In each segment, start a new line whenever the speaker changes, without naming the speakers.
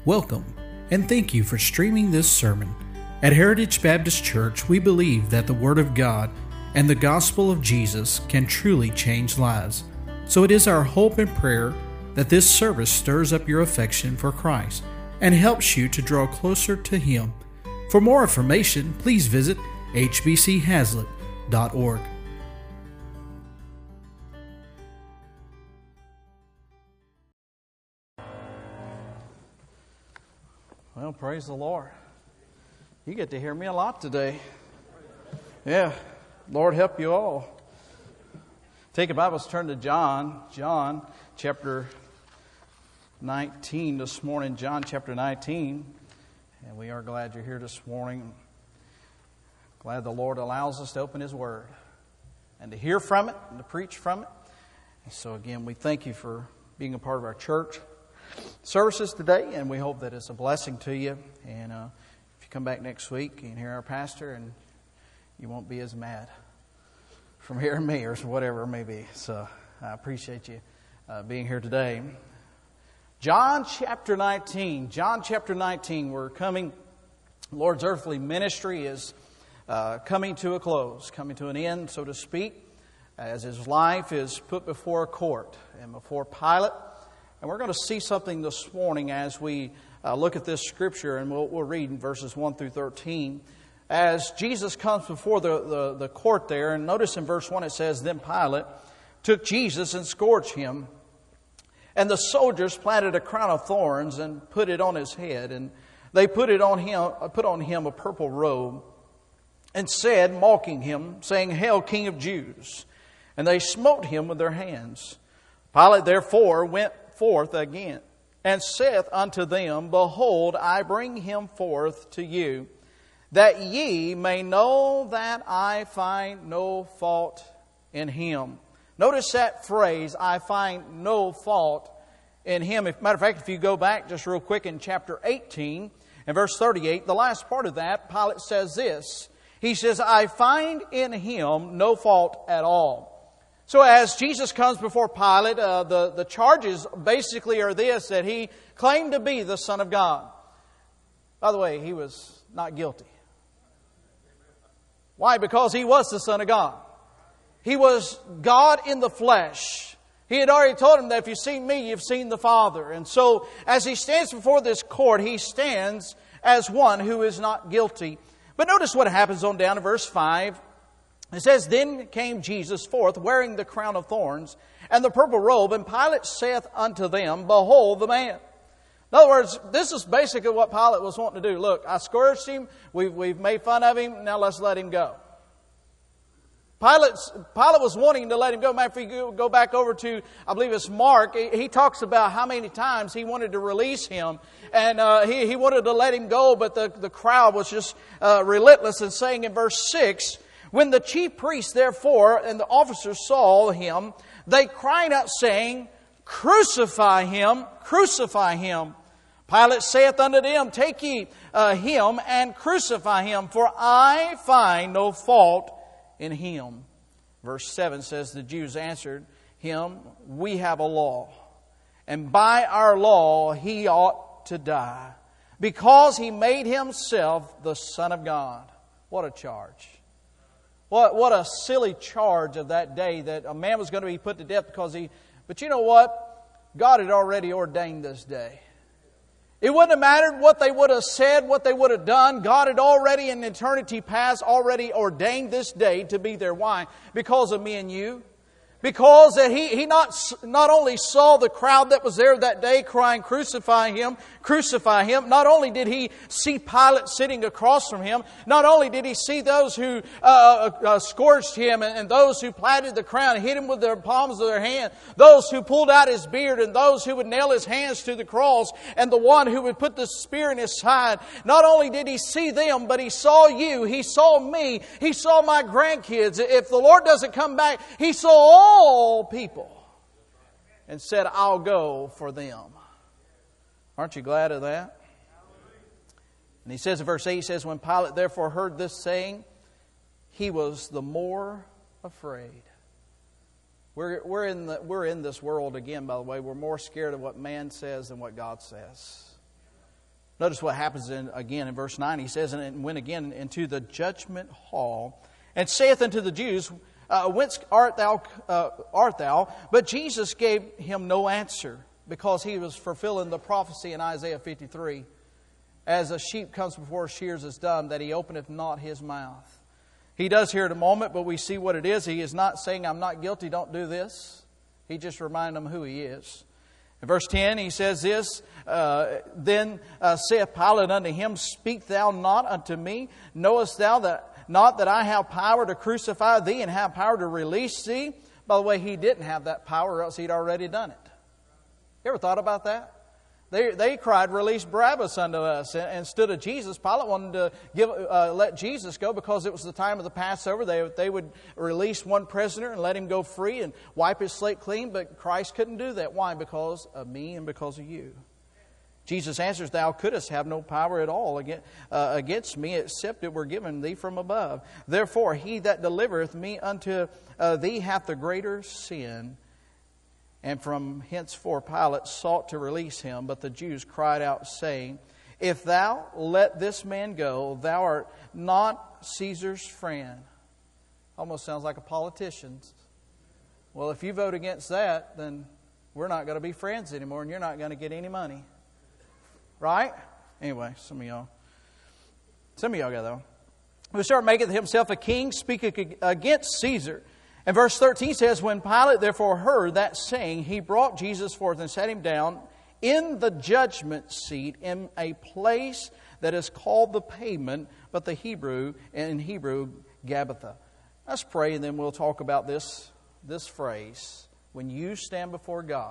Welcome, and thank you for streaming this sermon. At Heritage Baptist Church, we believe that the Word of God and the gospel of Jesus can truly change lives. So it is our hope and prayer that this service stirs up your affection for Christ and helps you to draw closer to Him. For more information, please visit hbchazlitt.org.
Well, praise the Lord. You get to hear me a lot today. Yeah, Lord help you all. Take your Bibles, turn to John chapter 19 this morning. John chapter 19. And we are glad you're here this morning. Glad the Lord allows us to open His Word and to hear from it and to preach from it. And so again, we thank you for being a part of our church services today, and we hope that it's a blessing to you. And if you come back next week, you can hear our pastor, and you won't be as mad from hearing me or whatever it may be. So I appreciate you being here today. John chapter 19. John chapter 19. We're coming. Lord's earthly ministry is coming to a close, coming to an end, so to speak, as His life is put before a court and before Pilate. And we're going to see something this morning as we look at this scripture, and we'll read in verses 1 through 13. As Jesus comes before the court there, and notice in verse 1 it says, "Then Pilate took Jesus and scourged Him. And the soldiers planted a crown of thorns and put it on His head. And they put on him a purple robe, and said, mocking Him, saying, 'Hail, King of Jews!' And they smote Him with their hands. Pilate therefore went forth again, and saith unto them, Behold, I bring Him forth to you, that ye may know that I find no fault in Him." Notice that phrase, "I find no fault in Him." Matter of fact, if you go back just real quick in chapter 18 and verse 38, the last part of that, Pilate says this. He says, "I find in Him no fault at all." So as Jesus comes before Pilate, the charges basically are this, that He claimed to be the Son of God. By the way, He was not guilty. Why? Because He was the Son of God. He was God in the flesh. He had already told him that if you've seen me, you've seen the Father. And so as He stands before this court, He stands as one who is not guilty. But notice what happens on down to verse 5. It says, "Then came Jesus forth, wearing the crown of thorns and the purple robe, and Pilate saith unto them, Behold the man." In other words, this is basically what Pilate was wanting to do. Look, I scourged Him, we've made fun of Him, now let's let Him go. Pilate was wanting to let Him go. If you go back over to, I believe it's Mark, he talks about how many times he wanted to release Him. And he wanted to let Him go, but the crowd was just relentless, and saying in verse 6, "When the chief priests therefore and the officers saw Him, they cried out, saying, Crucify Him, crucify Him. Pilate saith unto them, Take ye Him and crucify Him, for I find no fault in Him." Verse 7 says, "The Jews answered Him, We have a law, and by our law He ought to die, because He made Himself the Son of God." What a charge. What a silly charge of that day, that a man was going to be put to death because he... But you know what? God had already ordained this day. It wouldn't have mattered what they would have said, what they would have done. God had already, in eternity past, already ordained this day to be there. Why? Because of me and you. Because that he not only saw the crowd that was there that day crying, "Crucify Him, crucify Him." Not only did He see Pilate sitting across from Him, not only did He see those who scourged Him and those who plaited the crown, hit Him with their palms of their hand, those who pulled out His beard, and those who would nail His hands to the cross, and the one who would put the spear in His side. Not only did He see them, but He saw you, He saw me, He saw my grandkids. If the Lord doesn't come back, He saw all people and said, "I'll go for them." Aren't you glad of that? And he says in verse 8, he says, "When Pilate therefore heard this saying, he was the more afraid." We're in this world again, by the way. We're more scared of what man says than what God says. Notice what happens again in verse 9. He says, and went again into the judgment hall, and saith unto the Jews, Whence art thou? But Jesus gave him no answer, because he was fulfilling the prophecy in Isaiah 53. As a sheep comes before shears is dumb, that he openeth not his mouth. He does here in a moment, but we see what it is. He is not saying, I'm not guilty, don't do this. He just reminded them who he is. In verse 10, he says this, Then saith Pilate unto him, Speak thou not unto me? Knowest thou not that I have power to crucify thee and have power to release thee? By the way, he didn't have that power, or else he'd already done it. You ever thought about that? They cried, Release Barabbas unto us. And instead of Jesus, Pilate wanted to let Jesus go because it was the time of the Passover. They would release one prisoner and let him go free and wipe his slate clean. But Christ couldn't do that. Why? Because of me and because of you. Jesus answers, Thou couldst have no power at all against me, except it were given thee from above. Therefore, he that delivereth me unto thee hath the greater sin. And from henceforth Pilate sought to release him, but the Jews cried out, saying, If thou let this man go, thou art not Caesar's friend. Almost sounds like a politician. Well, if you vote against that, then we're not going to be friends anymore, and you're not going to get any money. Right? Anyway, some of y'all got that one. We start making himself a king, speaking against Caesar. And verse 13 says, When Pilate therefore heard that saying, he brought Jesus forth and sat him down in the judgment seat in a place that is called the Pavement, but in Hebrew, Gabbatha. Let's pray, and then we'll talk about this phrase. When you stand before God.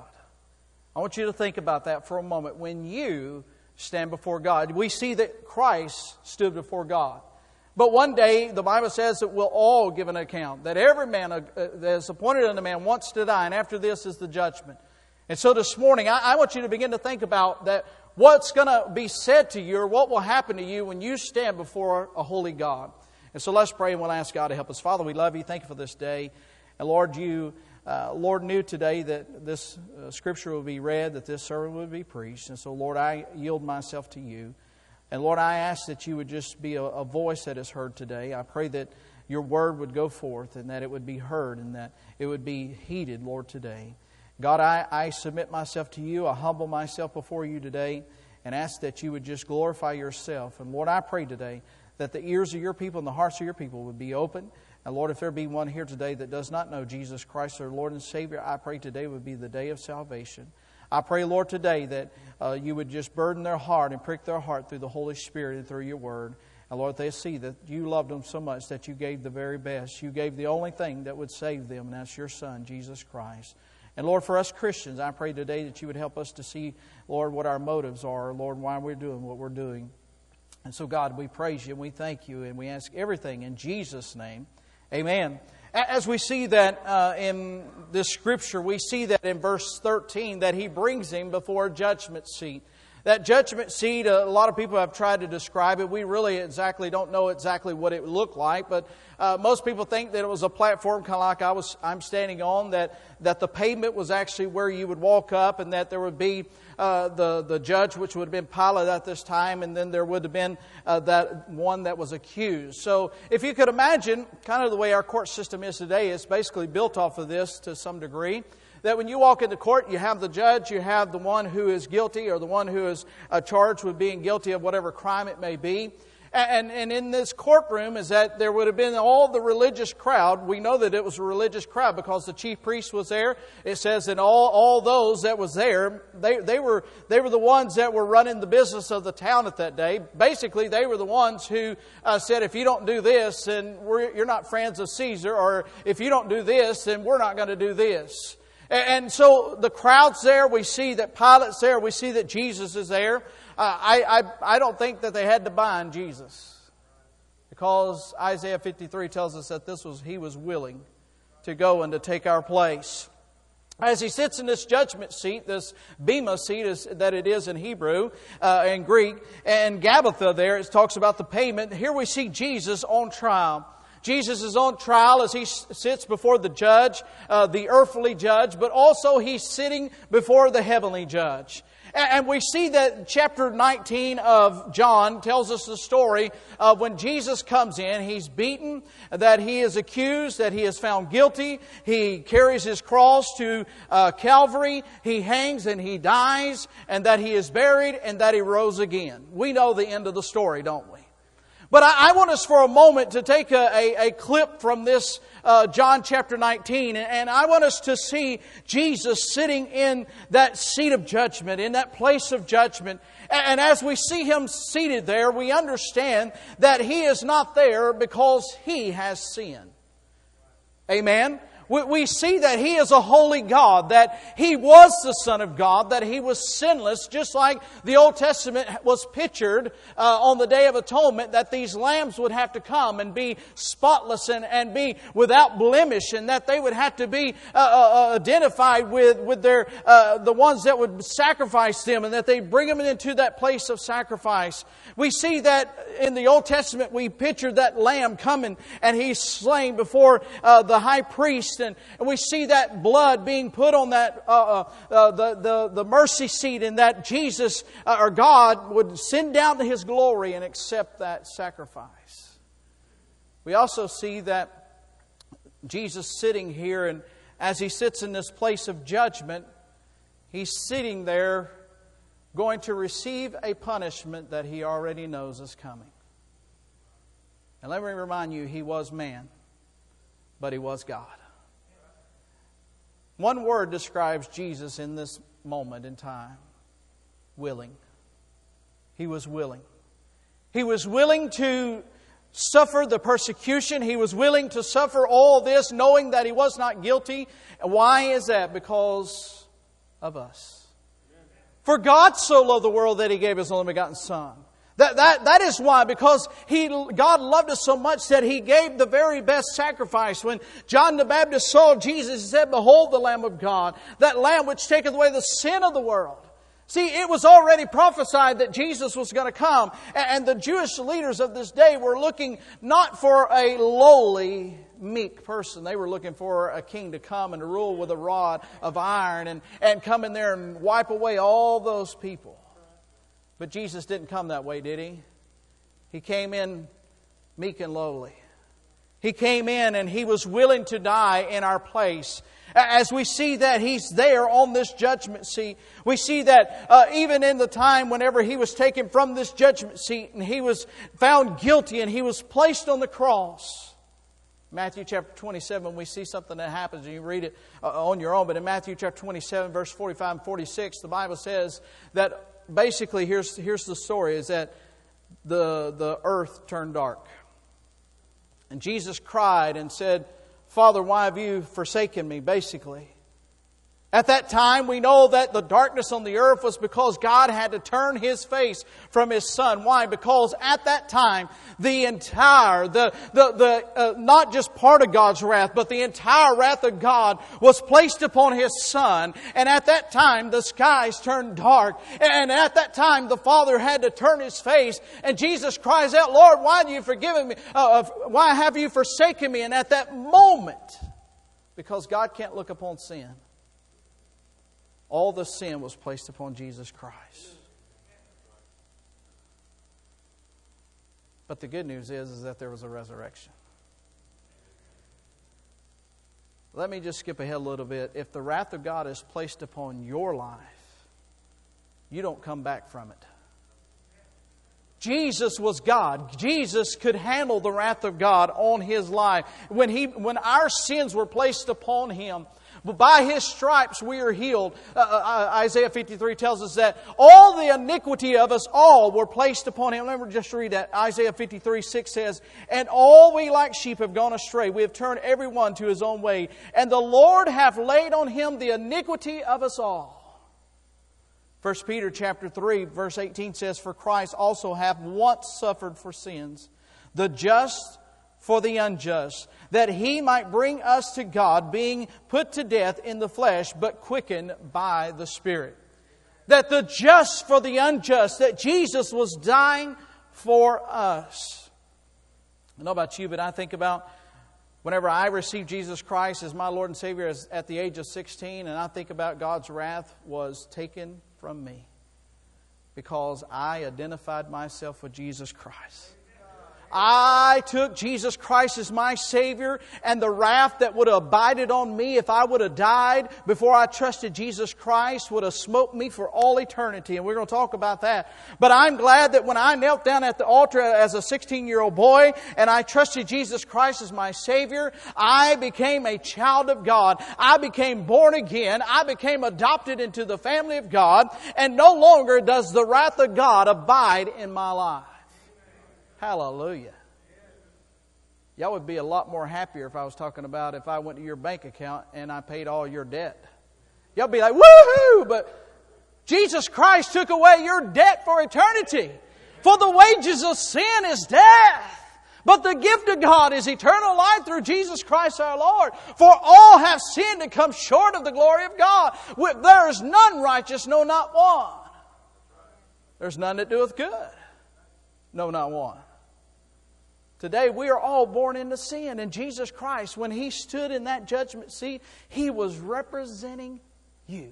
I want you to think about that for a moment. When you stand before God. We see that Christ stood before God. But one day, the Bible says that we'll all give an account. That every man that is appointed unto man wants to die. And after this is the judgment. And so this morning, I want you to begin to think about that. What's going to be said to you, or what will happen to you when you stand before a holy God. And so let's pray, and we'll ask God to help us. Father, we love you. Thank you for this day. And Lord, you knew today that this scripture will be read, that this sermon would be preached. And so, Lord, I yield myself to you. And Lord, I ask that you would just be a voice that is heard today. I pray that your word would go forth and that it would be heard and that it would be heeded, Lord, today. God, I submit myself to you. I humble myself before you today and ask that you would just glorify yourself. And Lord, I pray today that the ears of your people and the hearts of your people would be open. And Lord, if there be one here today that does not know Jesus Christ, their Lord and Savior, I pray today would be the day of salvation. I pray, Lord, today that you would just burden their heart and prick their heart through the Holy Spirit and through your word. And Lord, they see that you loved them so much that you gave the very best. You gave the only thing that would save them, and that's your Son, Jesus Christ. And Lord, for us Christians, I pray today that you would help us to see, Lord, what our motives are, Lord, why we're doing what we're doing. And so, God, we praise you and we thank you and we ask everything in Jesus' name. Amen. As we see that in this scripture, we see that in verse 13 that he brings him before a judgment seat. That judgment seat, a lot of people have tried to describe it. We really don't know exactly what it looked like, but most people think that it was a platform kind of like I'm standing on, that the pavement was actually where you would walk up, and that there would be the judge, which would have been Pilate at this time, and then there would have been that one that was accused. So if you could imagine, kind of the way our court system is today, it's basically built off of this to some degree. That when you walk into court, you have the judge, you have the one who is guilty or the one who is charged with being guilty of whatever crime it may be. And in this courtroom is that there would have been all the religious crowd. We know that it was a religious crowd because the chief priest was there. It says that all those that was there, they were the ones that were running the business of the town at that day. Basically, they were the ones who said, if you don't do this, then you're not friends of Caesar, or if you don't do this, then we're not going to do this. And so the crowd's there. We see that Pilate's there. We see that Jesus is there. I don't think that they had to bind Jesus, because Isaiah 53 tells us that he was willing to go and to take our place. As he sits in this judgment seat, this bema seat that it is in Hebrew and Greek, and Gabbatha there, it talks about the pavement. Here we see Jesus on trial. Jesus is on trial as he sits before the judge, the earthly judge, but also he's sitting before the heavenly judge. And we see that chapter 19 of John tells us the story of when Jesus comes in. He's beaten, that he is accused, that he is found guilty. He carries his cross to Calvary. He hangs and he dies, and that he is buried, and that he rose again. We know the end of the story, don't we? But I want us for a moment to take a clip from this John chapter 19, and I want us to see Jesus sitting in that seat of judgment, in that place of judgment. And as we see Him seated there, we understand that He is not there because He has sinned. Amen? We see that He is a holy God, that He was the Son of God, that He was sinless, just like the Old Testament was pictured on the Day of Atonement, that these lambs would have to come and be spotless and be without blemish, and that they would have to be identified with their the ones that would sacrifice them, and that they bring them into that place of sacrifice. We see that in the Old Testament we pictured that lamb coming, and He's slain before the high priest. And we see that blood being put on that the mercy seat, and that Jesus or God would send down to His glory and accept that sacrifice. We also see that Jesus sitting here, and as He sits in this place of judgment, He's sitting there going to receive a punishment that He already knows is coming. And let me remind you, He was man, but He was God. One word describes Jesus in this moment in time. Willing. He was willing. He was willing to suffer the persecution. He was willing to suffer all this knowing that He was not guilty. Why is that? Because of us. For God so loved the world that He gave His only begotten Son. That is why, because God loved us so much that He gave the very best sacrifice. When John the Baptist saw Jesus, he said, "Behold the Lamb of God, that Lamb which taketh away the sin of the world." See, it was already prophesied that Jesus was going to come. And the Jewish leaders of this day were looking not for a lowly, meek person. They were looking for a king to come and to rule with a rod of iron and come in there and wipe away all those people. But Jesus didn't come that way, did He? He came in meek and lowly. He came in and He was willing to die in our place. As we see that He's there on this judgment seat, we see that even in the time whenever He was taken from this judgment seat and He was found guilty and He was placed on the cross. Matthew chapter 27, we see something that happens, and you read it on your own. But in Matthew chapter 27, verse 45 and 46, the Bible says that basically, here's the story, is that the earth turned dark. And Jesus cried and said, "Father, why have you forsaken me?" Basically. At that time, we know that the darkness on the earth was because God had to turn His face from His Son. Why? Because at that time, the entire, not just part of God's wrath, but the entire wrath of God was placed upon His Son. And at that time, the skies turned dark. And at that time, the Father had to turn His face. And Jesus cries out, "Lord, why have you forgiven me? Why have you forsaken me?" And at that moment, because God can't look upon sin, all the sin was placed upon Jesus Christ. But the good news is that there was a resurrection. Let me just skip ahead a little bit. If the wrath of God is placed upon your life, you don't come back from it. Jesus was God. Jesus could handle the wrath of God on His life. When our sins were placed upon Him, but by His stripes we are healed. Isaiah 53 tells us that all the iniquity of us all were placed upon Him. Let me just read that. Isaiah 53:6 says, "And all we like sheep have gone astray. We have turned every one to his own way. And the Lord hath laid on Him the iniquity of us all." 1 Peter chapter 3 verse 18 says, "For Christ also hath once suffered for sins, the just for the unjust, that He might bring us to God, being put to death in the flesh, but quickened by the Spirit." That the just for the unjust, that Jesus was dying for us. I don't know about you, but I think about whenever I received Jesus Christ as my Lord and Savior at the age of 16, and I think about God's wrath was taken from me. Because I identified myself with Jesus Christ. I took Jesus Christ as my Savior, and the wrath that would have abided on me if I would have died before I trusted Jesus Christ would have smoked me for all eternity. And we're going to talk about that. But I'm glad that when I knelt down at the altar as a 16-year-old boy and I trusted Jesus Christ as my Savior, I became a child of God. I became born again. I became adopted into the family of God. And no longer does the wrath of God abide in my life. Hallelujah. Y'all would be a lot more happier if I was talking about if I went to your bank account and I paid all your debt. Y'all be like, woohoo! But Jesus Christ took away your debt for eternity. For the wages of sin is death. But the gift of God is eternal life through Jesus Christ our Lord. For all have sinned and come short of the glory of God. There is none righteous, no, not one. There's none that doeth good. No, not one. Today we are all born into sin. And Jesus Christ, when He stood in that judgment seat, He was representing you.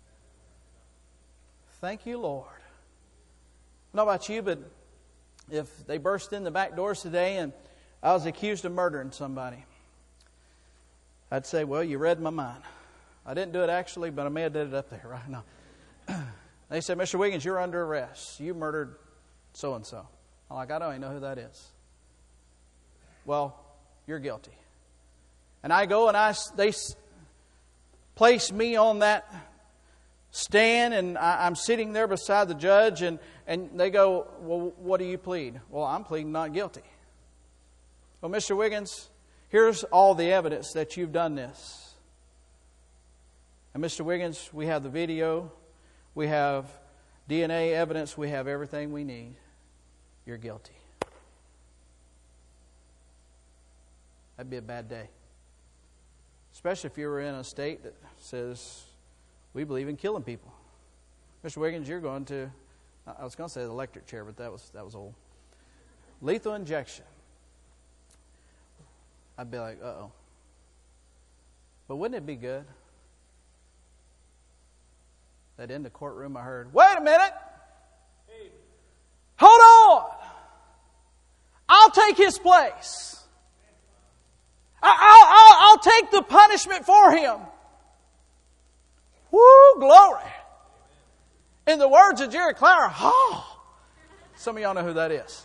Thank you, Lord. I don't know about you, but if they burst in the back doors today and I was accused of murdering somebody, I'd say, well, you read my mind. I didn't do it actually, but I may have did it up there right now. They said, Mr. Wiggins, you're under arrest. You murdered so-and-so. I'm like, I don't even know who that is. Well, you're guilty. And I go and they place me on that stand, and I'm sitting there beside the judge, and they go, well, what do you plead? Well, I'm pleading not guilty. Well, Mr. Wiggins, here's all the evidence that you've done this. And Mr. Wiggins, we have the video, we have DNA evidence, we have everything we need. You're guilty. That'd be a bad day. Especially if you were in a state that says, we believe in killing people. Mr. Wiggins, you're going to, I was going to say the electric chair, but that was old. Lethal injection. I'd be like, uh-oh. But wouldn't it be good that in the courtroom I heard, wait a minute. Hold on. I'll take his place. I'll take the punishment for him. Woo, glory. In the words of Jerry Clower, oh. Some of y'all know who that is.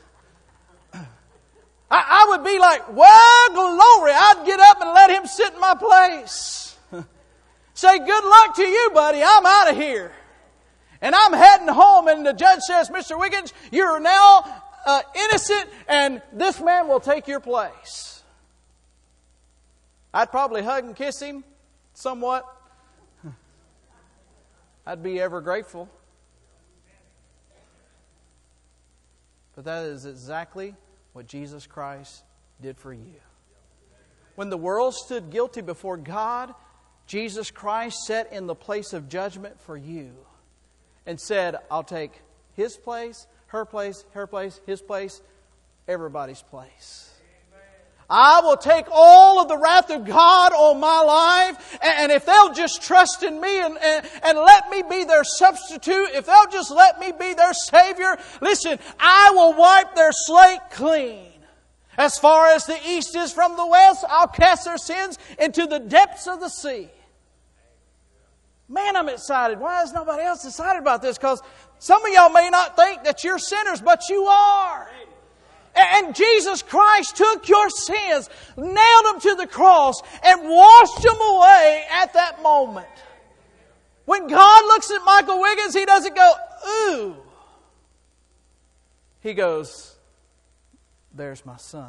I would be like, well, glory. I'd get up and let him sit in my place. Say, good luck to you, buddy. I'm out of here. And I'm heading home, and the judge says, Mr. Wiggins, you're now innocent, and this man will take your place. I'd probably hug and kiss him somewhat. I'd be ever grateful. But that is exactly what Jesus Christ did for you. When the world stood guilty before God, Jesus Christ sat in the place of judgment for you and said, I'll take his place, her place, his place, everybody's place. I will take all of the wrath of God on my life, and if they'll just trust in me and let me be their substitute, if they'll just let me be their Savior, listen, I will wipe their slate clean. As far as the east is from the west, I'll cast their sins into the depths of the sea. Man, I'm excited. Why is nobody else excited about this? Because some of y'all may not think that you're sinners, but you are. And Jesus Christ took your sins, nailed them to the cross, and washed them away at that moment. When God looks at Michael Wiggins, He doesn't go, ooh. He goes, there's my son.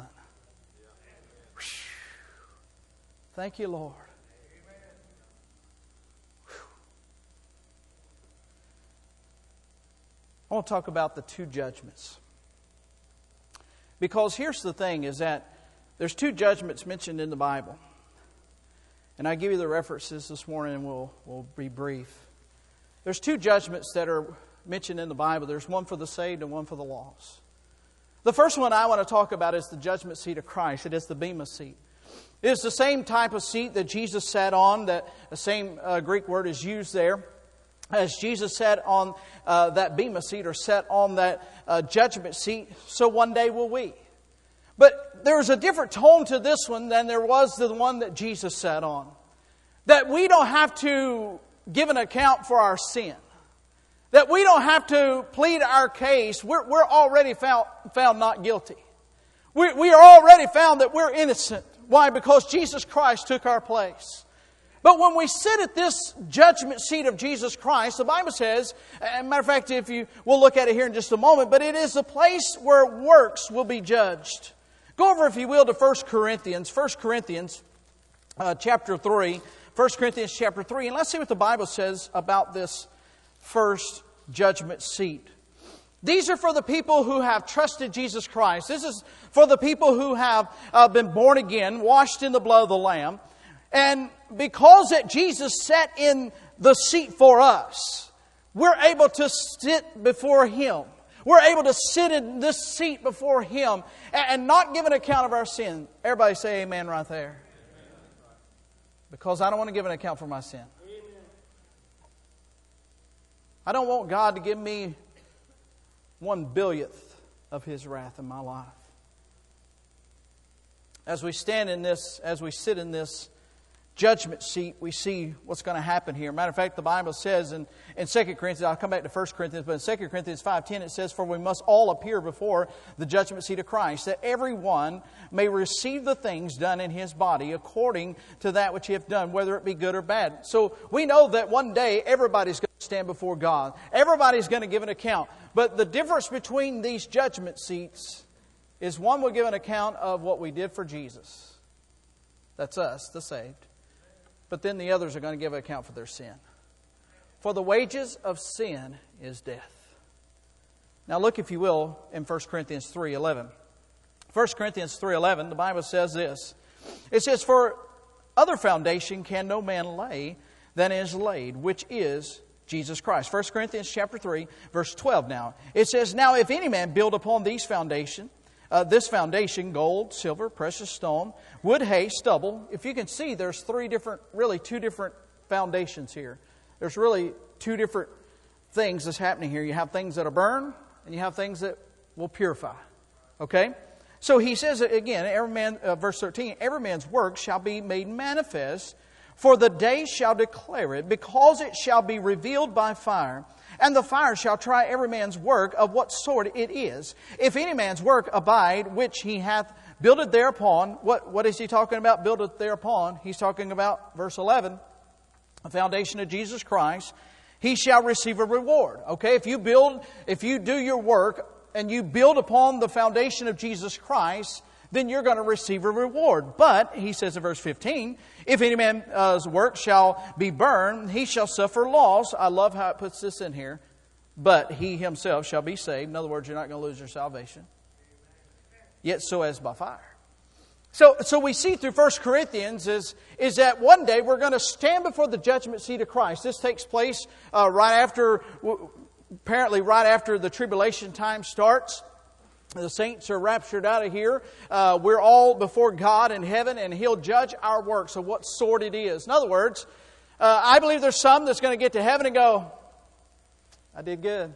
Thank you, Lord. I want to talk about the two judgments. Because here's the thing, is that there's two judgments mentioned in the Bible. And I give you the references this morning and we'll be brief. There's two judgments that are mentioned in the Bible. There's one for the saved and one for the lost. The first one I want to talk about is the judgment seat of Christ. It is the Bema seat. It is the same type of seat that Jesus sat on. That the same Greek word is used there. as Jesus sat on that bema seat or sat on that judgment seat, so one day will we. But there's a different tone to this one than there was to the one that Jesus sat on. That we don't have to give an account for our sin. That we don't have to plead our case. We're already found not guilty. We are already found that we're innocent. Why? Because Jesus Christ took our place. But when we sit at this judgment seat of Jesus Christ, the Bible says, as a matter of fact, we'll look at it here in just a moment, but it is a place where works will be judged. Go over, if you will, to 1 Corinthians. 1 Corinthians chapter 3. 1 Corinthians chapter 3. And let's see what the Bible says about this first judgment seat. These are for the people who have trusted Jesus Christ. This is for the people who have been born again, washed in the blood of the Lamb. And because that Jesus sat in the seat for us, we're able to sit before Him. We're able to sit in this seat before Him and not give an account of our sin. Everybody say amen right there. Because I don't want to give an account for my sin. I don't want God to give me 1/1000th of His wrath in my life. As we stand in this, as we sit in this judgment seat, we see what's going to happen here. Matter of fact, the Bible says in 2 Corinthians, I'll come back to 1 Corinthians, but in 2 Corinthians 5:10 it says, "For we must all appear before the judgment seat of Christ, that everyone may receive the things done in his body according to that which he hath done, whether it be good or bad." So we know that one day everybody's going to stand before God. Everybody's going to give an account. But the difference between these judgment seats is one will give an account of what we did for Jesus. That's us, the saved. But then the others are going to give an account for their sin. For the wages of sin is death. Now look, if you will, in 1 Corinthians 3:11. 1 Corinthians 3:11, the Bible says this. It says, "For other foundation can no man lay than is laid, which is Jesus Christ." 1 Corinthians chapter 3, verse 12 now. It says, "Now if any man build upon this foundation, gold, silver, precious stone, wood, hay, stubble." If you can see, there's two different foundations here. There's really two different things that's happening here. You have things that are burned, and you have things that will purify. Okay? So he says again, verse 13, "Every man's work shall be made manifest, for the day shall declare it, because it shall be revealed by fire. And the fire shall try every man's work of what sort it is. If any man's work abide, which he hath builded thereupon," what is he talking about, builded thereupon? He's talking about, verse 11, the foundation of Jesus Christ, "he shall receive a reward." Okay, if you do your work and you build upon the foundation of Jesus Christ, then you're going to receive a reward. But, he says in verse 15, "If any man's work shall be burned, he shall suffer loss." I love how it puts this in here. "But he himself shall be saved." In other words, you're not going to lose your salvation. "Yet so as by fire." So we see through 1 Corinthians is that one day we're going to stand before the judgment seat of Christ. This takes place apparently right after the tribulation time starts. The saints are raptured out of here. We're all before God in heaven, and He'll judge our works of what sort it is. In other words, I believe there's some that's going to get to heaven and go, "I did good."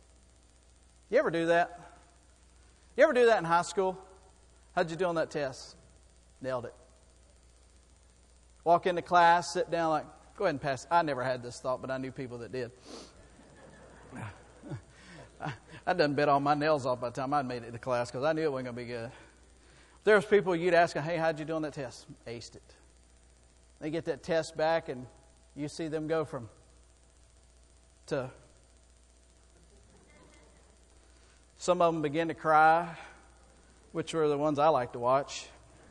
You ever do that? You ever do that in high school? How'd you do on that test? Nailed it. Walk into class, sit down like, go ahead and pass. I never had this thought, but I knew people that did. I done bit all my nails off by the time I made it to class because I knew it wasn't going to be good. There's people you'd ask, "Hey, how'd you do on that test?" Aced it. They get that test back and you see them go from to. Some of them begin to cry, which were the ones I like to watch.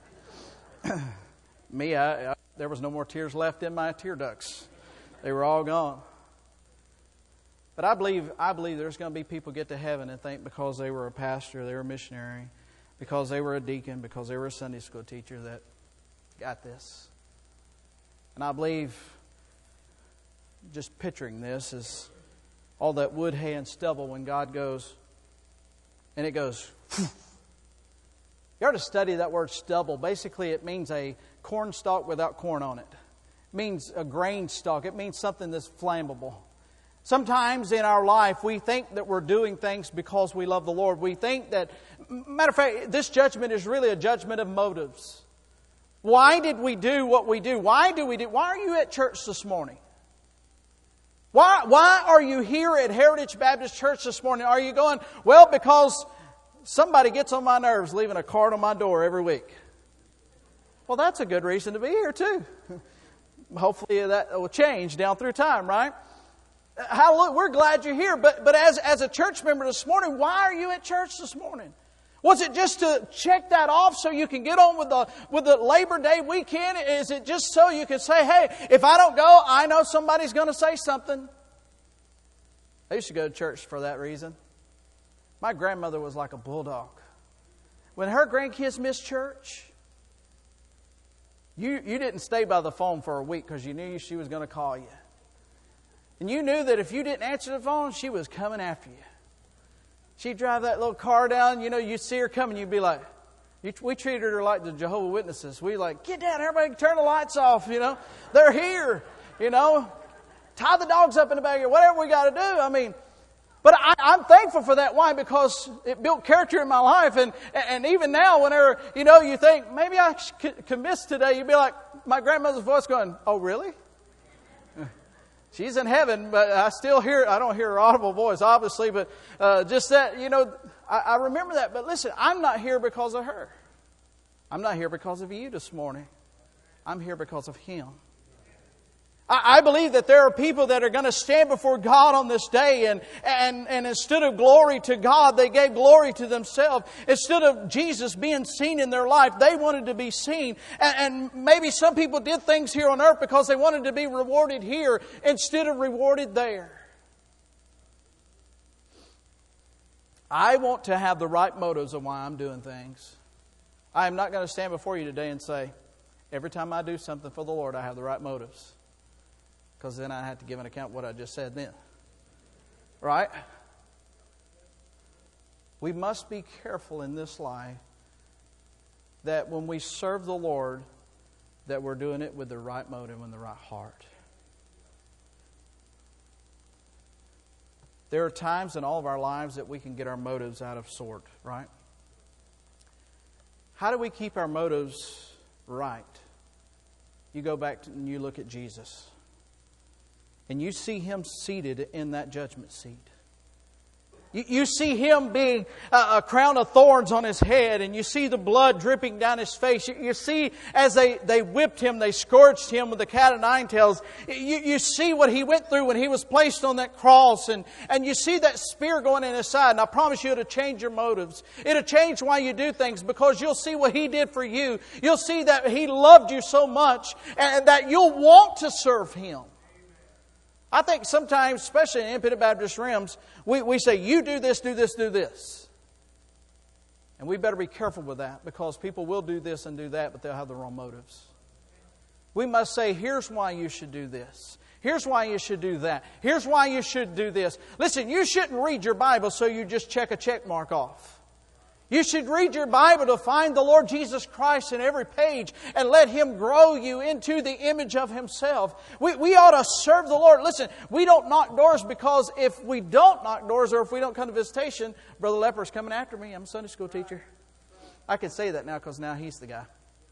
Me, there was no more tears left in my tear ducts. They were all gone. But I believe there's going to be people get to heaven and think because they were a pastor, they were a missionary, because they were a deacon, because they were a Sunday school teacher that got this. And I believe, just picturing this, is all that wood, hay, and stubble when God goes, and it goes, phew. You ought to study that word stubble. Basically, it means a corn stalk without corn on it. It means a grain stalk. It means something that's flammable. Sometimes in our life, we think that we're doing things because we love the Lord. We think that, matter of fact, this judgment is really a judgment of motives. Why did we do what we do? Why are you at church this morning? Why are you here at Heritage Baptist Church this morning? Are you going, well, because somebody gets on my nerves leaving a card on my door every week? Well, that's a good reason to be here too. Hopefully that will change down through time, right? Hallelujah, we're glad you're here. But as a church member this morning, why are you at church this morning? Was it just to check that off so you can get on with the Labor Day weekend? Is it just so you can say, hey, if I don't go, I know somebody's going to say something? I used to go to church for that reason. My grandmother was like a bulldog. When her grandkids missed church, you didn't stay by the phone for a week because you knew she was going to call you. And you knew that if you didn't answer the phone, she was coming after you. She'd drive that little car down, you'd see her coming, you'd be like, we treated her like the Jehovah's Witnesses. We like, get down, everybody turn the lights off, They're here, Tie the dogs up in the bag, whatever we got to do. But I'm thankful for that. Why? Because it built character in my life. And even now, whenever, you think, maybe I could miss today, you'd be like, my grandmother's voice going, oh, really? She's in heaven, but I don't hear her audible voice, obviously, but just that, I remember that. But listen, I'm not here because of her. I'm not here because of you this morning. I'm here because of Him. I believe that there are people that are going to stand before God on this day and instead of glory to God, they gave glory to themselves. Instead of Jesus being seen in their life, they wanted to be seen. And maybe some people did things here on earth because they wanted to be rewarded here instead of rewarded there. I want to have the right motives of why I'm doing things. I am not going to stand before you today and say, every time I do something for the Lord, I have the right motives. Because then I have to give an account of what I just said then. Right? We must be careful in this life that when we serve the Lord, that we're doing it with the right motive and the right heart. There are times in all of our lives that we can get our motives out of sort, right? How do we keep our motives right? You go back and you look at Jesus. And you see Him seated in that judgment seat. You see Him being a crown of thorns on His head. And you see the blood dripping down His face. You see as they whipped Him, they scourged Him with the cat o' nine tails. You see what He went through when He was placed on that cross. And you see that spear going in His side. And I promise you it'll change your motives. It'll change why you do things. Because you'll see what He did for you. You'll see that He loved you so much. And that you'll want to serve Him. I think sometimes, especially in independent Baptist realms, we say, you do this, do this, do this. And we better be careful with that because people will do this and do that, but they'll have the wrong motives. We must say, here's why you should do this. Here's why you should do that. Here's why you should do this. Listen, you shouldn't read your Bible so you just check a check mark off. You should read your Bible to find the Lord Jesus Christ in every page and let Him grow you into the image of Himself. We ought to serve the Lord. Listen, we don't knock doors because if we don't knock doors or if we don't come to visitation, Brother Leper's coming after me. I'm a Sunday school teacher. I can say that now because now he's the guy.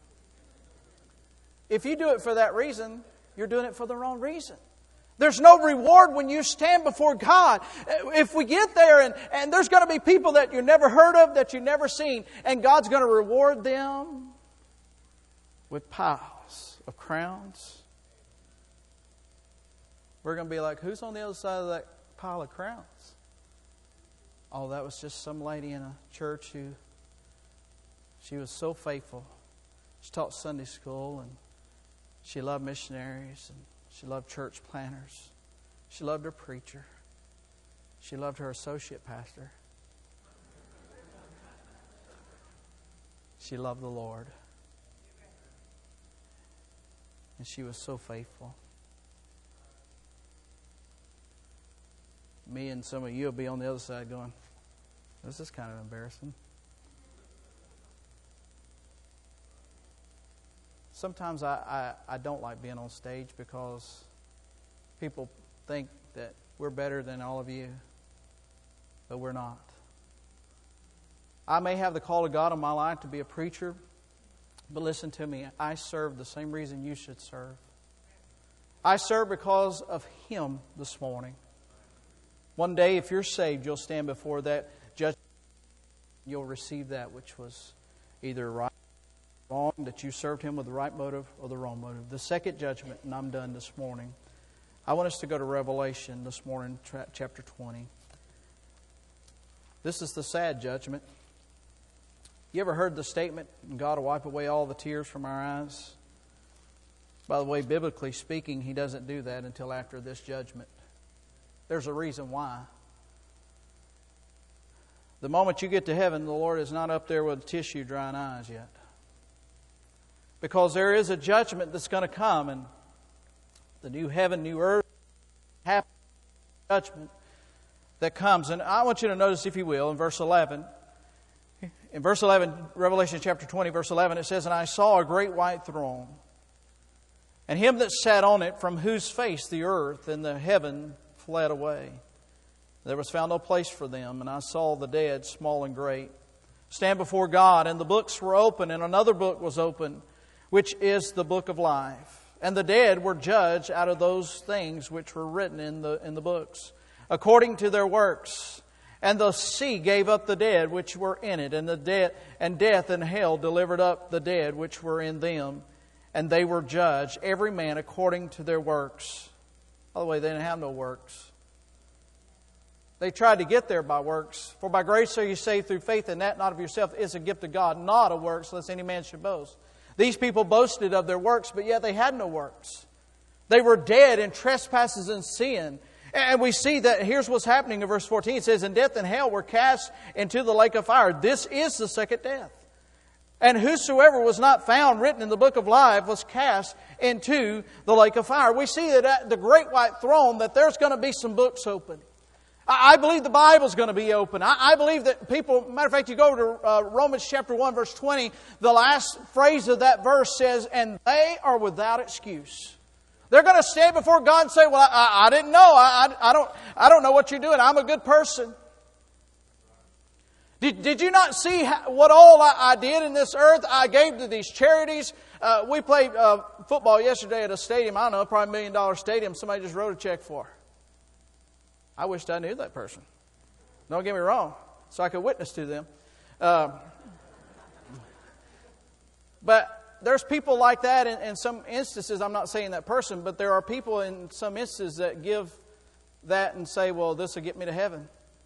If you do it for that reason, you're doing it for the wrong reason. There's no reward when you stand before God. If we get there and there's going to be people that you never heard of, that you've never seen, and God's going to reward them with piles of crowns, we're going to be like, who's on the other side of that pile of crowns? Oh, that was just some lady in a church who, she was so faithful. She taught Sunday school and she loved missionaries and she loved church planners. She loved her preacher. She loved her associate pastor. She loved the Lord. And she was so faithful. Me and some of you will be on the other side going, this is kind of embarrassing. Sometimes I don't like being on stage because people think that we're better than all of you. But we're not. I may have the call of God on my life to be a preacher, but listen to me, I serve the same reason you should serve. I serve because of Him this morning. One day, if you're saved, you'll stand before that judgment. You'll receive that which was either right or wrong, that you served Him with the right motive or the wrong motive. The second judgment, and I'm done this morning. I want us to go to Revelation this morning, chapter 20. This is the sad judgment. You ever heard the statement, God will wipe away all the tears from our eyes? By the way, biblically speaking, He doesn't do that until after this judgment. There's a reason why. The moment you get to heaven, the Lord is not up there with tissue drying eyes yet. Because there is a judgment that's going to come, and the new heaven, new earth, happen, judgment that comes. And I want you to notice, if you will, in verse 11. In verse 11, Revelation chapter 20, verse 11, it says, "And I saw a great white throne, and Him that sat on it, from whose face the earth and the heaven fled away. There was found no place for them. And I saw the dead, small and great, stand before God. And the books were open, and another book was open, which is the book of life. And the dead were judged out of those things which were written in the books, according to their works. And the sea gave up the dead which were in it, and death and hell delivered up the dead which were in them, and they were judged, every man according to their works." By the way, they didn't have no works. They tried to get there by works. "For by grace are you saved through faith, and that not of yourself is a gift of God, not of works, lest any man should boast." These people boasted of their works, but yet they had no works. They were dead in trespasses and sin. And we see that here's what's happening in verse 14. It says, "And death and hell were cast into the lake of fire." This is the second death. "And whosoever was not found written in the book of life was cast into the lake of fire." We see that at the great white throne that there's going to be some books open. I believe the Bible's going to be open. I believe that people, matter of fact, you go to Romans chapter 1, verse 20, the last phrase of that verse says, "And they are without excuse." They're going to stand before God and say, "Well, I didn't know. I don't know what you're doing. I'm a good person." Did you not see what all I did in this earth? I gave to these charities. We played football yesterday at a stadium. I don't know, probably $1 million stadium. Somebody just wrote a check for. I wished I knew that person. Don't get me wrong, so I could witness to them. But there's people like that in some instances. I'm not saying that person, but there are people in some instances that give that and say, "Well, this will get me to heaven."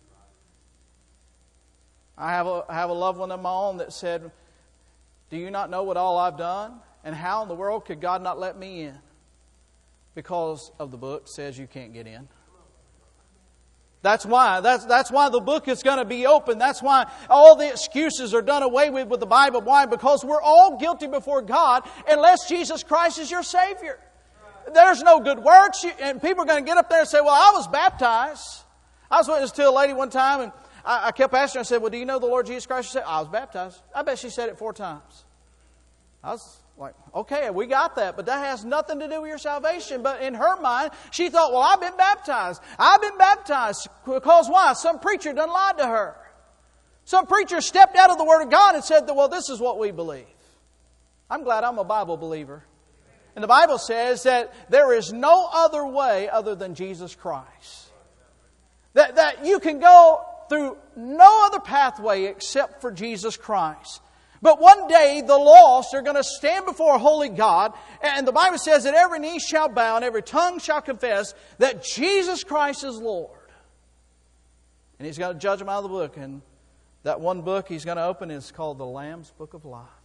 I have a loved one of my own that said, "Do you not know what all I've done? And how in the world could God not let me in?" Because of the book says you can't get in. That's why the book is going to be open. That's why all the excuses are done away with the Bible. Why? Because we're all guilty before God unless Jesus Christ is your Savior. There's no good works. And people are going to get up there and say, "Well, I was baptized." I was witness to a lady one time, and I kept asking her, I said, "Well, do you know the Lord Jesus Christ?" She said, "I was baptized." I bet she said it 4 times. I was like, okay, we got that, but that has nothing to do with your salvation. But in her mind, she thought, "Well, I've been baptized. I've been baptized." Because why? Some preacher done lied to her. Some preacher stepped out of the Word of God and said, "Well, this is what we believe." I'm glad I'm a Bible believer. And the Bible says that there is no other way other than Jesus Christ. That you can go through no other pathway except for Jesus Christ. But one day the lost are going to stand before a holy God, and the Bible says that every knee shall bow and every tongue shall confess that Jesus Christ is Lord. And He's going to judge them out of the book. And that one book He's going to open is called the Lamb's Book of Life.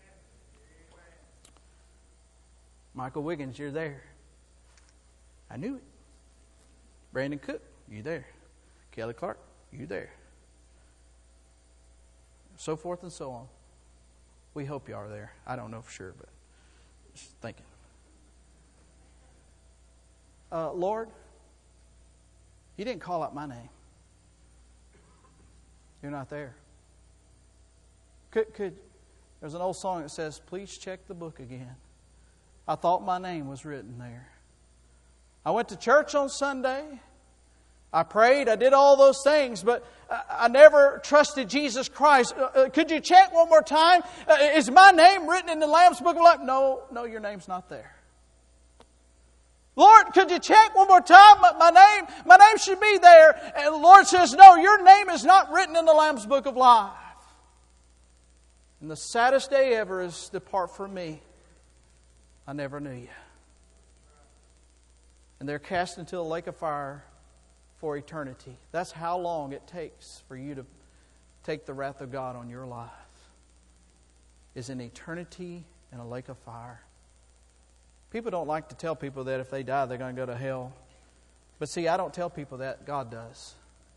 Michael Wiggins, you're there. I knew it. Brandon Cook, you there. Kelly Clark, you there. So forth and so on. We hope you are there. I don't know for sure, but just thinking. Lord, You didn't call out my name. You're not there. There's an old song that says, "Please check the book again. I thought my name was written there." I went to church on Sunday. I prayed, I did all those things, but I never trusted Jesus Christ. Could you check one more time? Is my name written in the Lamb's Book of Life? No, your name's not there. Lord, could you check one more time? My name should be there. And the Lord says, no, your name is not written in the Lamb's Book of Life. And the saddest day ever is depart from me. I never knew you. And they're cast into the lake of fire for eternity. That's how long it takes for you to take the wrath of God on your life. Is an eternity in a lake of fire. People don't like to tell people that if they die they're going to go to hell. But see, I don't tell people that. God does.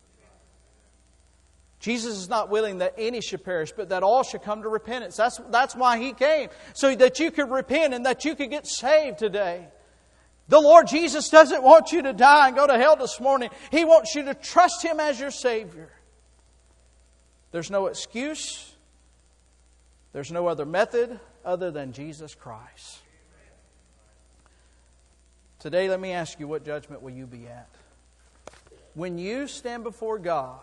Jesus is not willing that any should perish, but that all should come to repentance. That's why He came. So that you could repent and that you could get saved today. The Lord Jesus doesn't want you to die and go to hell this morning. He wants you to trust Him as your Savior. There's no excuse. There's no other method other than Jesus Christ. Today, let me ask you, what judgment will you be at? When you stand before God,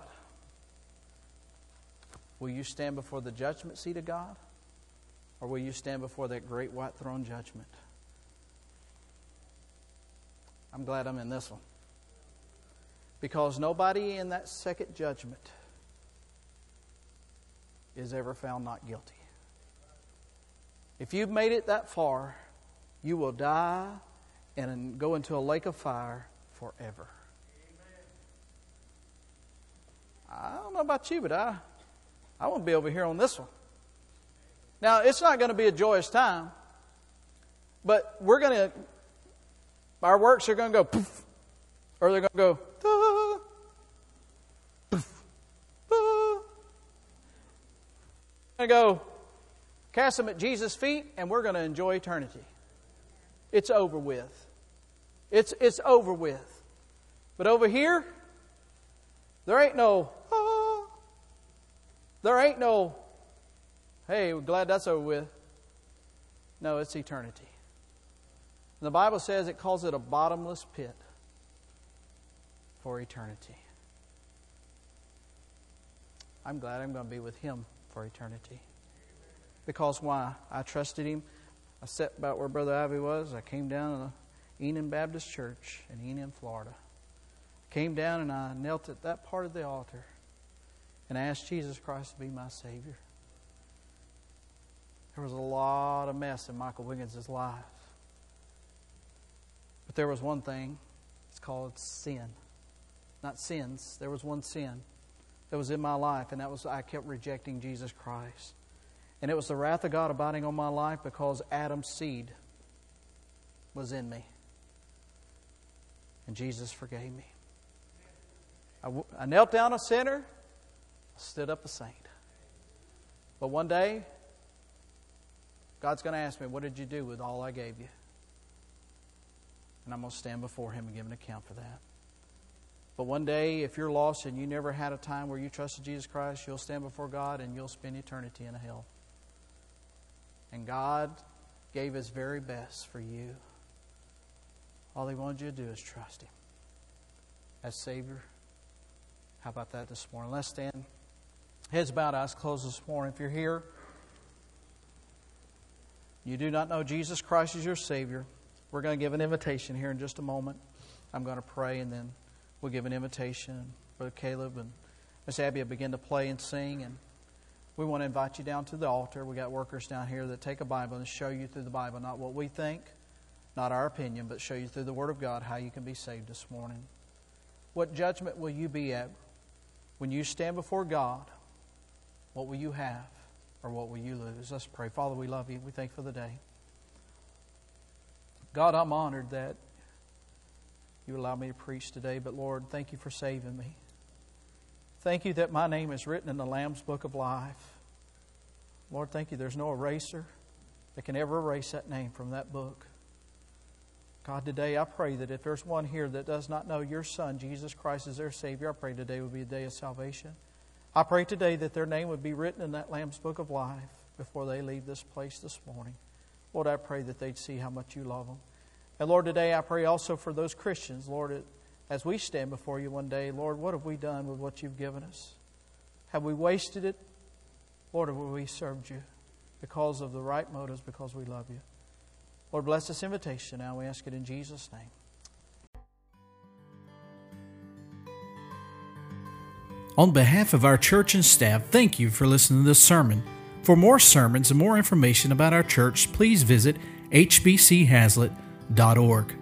will you stand before the judgment seat of God? Or will you stand before that great white throne judgment? I'm glad I'm in this one. Because nobody in that second judgment is ever found not guilty. If you've made it that far, you will die and go into a lake of fire forever. I don't know about you, but I want to be over here on this one. Now, it's not going to be a joyous time, but our works are going to go poof, or they're going to go da, poof, da. We're going to go cast them at Jesus' feet, and we're going to enjoy eternity. It's over with. It's over with. But over here, there ain't no, there ain't no, hey, we're glad that's over with. No, it's eternity. And the Bible says it calls it a bottomless pit for eternity. I'm glad I'm going to be with Him for eternity. Because why? I trusted Him. I sat about where Brother Ivy was. I came down to the Enon Baptist Church in Enon, Florida. Came down and I knelt at that part of the altar and I asked Jesus Christ to be my Savior. There was a lot of mess in Michael Wiggins' life. But there was one thing. It's called sin. Not sins. There was one sin that was in my life, and that was I kept rejecting Jesus Christ. And it was the wrath of God abiding on my life because Adam's seed was in me. And Jesus forgave me. I knelt down a sinner, I stood up a saint. But one day, God's going to ask me, what did you do with all I gave you? And I'm going to stand before Him and give an account for that. But one day, if you're lost and you never had a time where you trusted Jesus Christ, you'll stand before God and you'll spend eternity in a hell. And God gave His very best for you. All He wanted you to do is trust Him as Savior. How about that this morning? Let's stand. Heads bowed, eyes closed this morning. If you're here, you do not know Jesus Christ as your Savior, we're going to give an invitation here in just a moment. I'm going to pray and then we'll give an invitation. Brother Caleb and Miss Abby will begin to play and sing. And we want to invite you down to the altar. We got workers down here that take a Bible and show you through the Bible, not what we think, not our opinion, but show you through the Word of God how you can be saved this morning. What judgment will you be at when you stand before God? What will you have or what will you lose? Let's pray. Father, we love You. We thank You for the day. God, I'm honored that You allow me to preach today, but Lord, thank You for saving me. Thank You that my name is written in the Lamb's Book of Life. Lord, thank You there's no eraser that can ever erase that name from that book. God, today I pray that if there's one here that does not know Your Son, Jesus Christ, as their Savior, I pray today would be a day of salvation. I pray today that their name would be written in that Lamb's Book of Life before they leave this place this morning. Lord, I pray that they'd see how much You love them. And Lord, today I pray also for those Christians, Lord, as we stand before you one day, Lord, what have we done with what you've given us? Have we wasted it? Lord, have we served you because of the right motives, because we love you? Lord, bless this invitation now. We ask it in Jesus' name.
On behalf of our church and staff, thank you for listening to this sermon. For more sermons and more information about our church, please visit hbchazlitt.org.